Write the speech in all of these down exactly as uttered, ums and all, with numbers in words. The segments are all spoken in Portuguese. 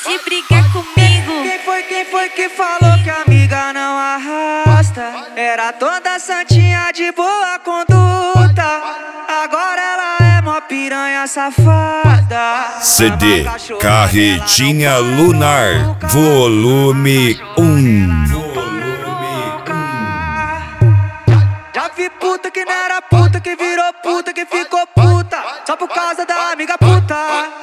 de brigar comigo. Quem foi, quem foi que falou que a amiga não arrasta? Era toda santinha de boa conduta. Agora ela é mó piranha safada. C D Carretinha Lunar Volume um. Já vi puta que não era puta, que virou puta, que ficou puta só por causa da amiga puta.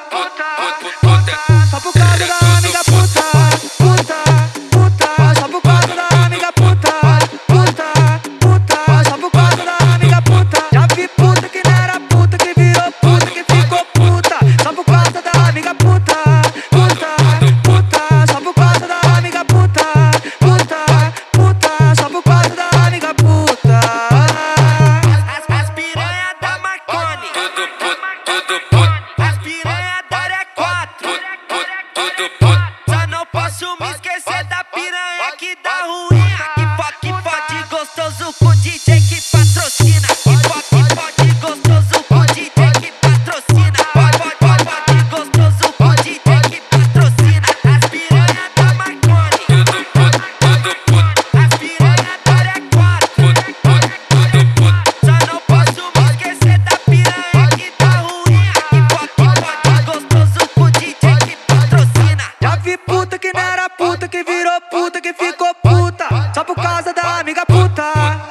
Só por causa da amiga puta. Puta, puta, só por causa da amiga puta. Puta, puta, só por causa da amiga puta. Já vi puta que não era puta, que virou puta, que ficou puta só por causa da amiga puta. Puta, puta, só por causa da amiga puta. Puta, puta, só por causa da amiga puta. As, as piranha da Marconi, tudo puto, tudo puto. As piranha da área quatro, tudo puto. Só não posso me esquecer da piranha que dá ruim. Que pode, que pode gostoso com o D J que patrocina. Que pode, que pode gostoso com o D J que patrocina. Pode, pode, pode, pode gostoso com o D J que patrocina. As piranha da Marconi, tudo puto, tudo puto. As piranha da área quatro, tudo puto. Só não posso me esquecer da piranha que dá ruim. Que pode, que pode gostoso com o D J que patrocina. Já vi puta que não era puta, que virou puta, que ficou puta só por causa da amiga puta.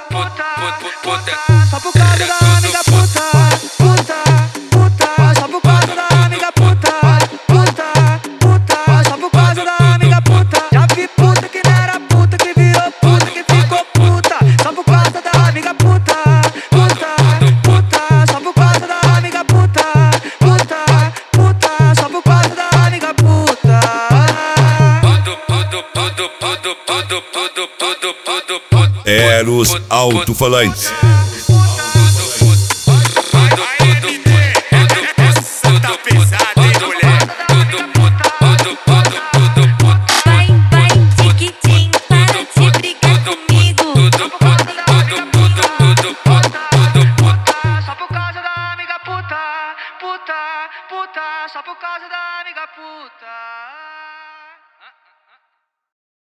Só por causa da amiga puta. Puta, puta, só por causa da amiga puta. Puta, puta, só por causa da amiga puta. Já vi puta que não era puta, que virou puta, que ficou puta só por causa da amiga puta. Puta, puta, só por causa da amiga puta. Puta, puta, só por causa da amiga puta. Eros Alto-Falantes.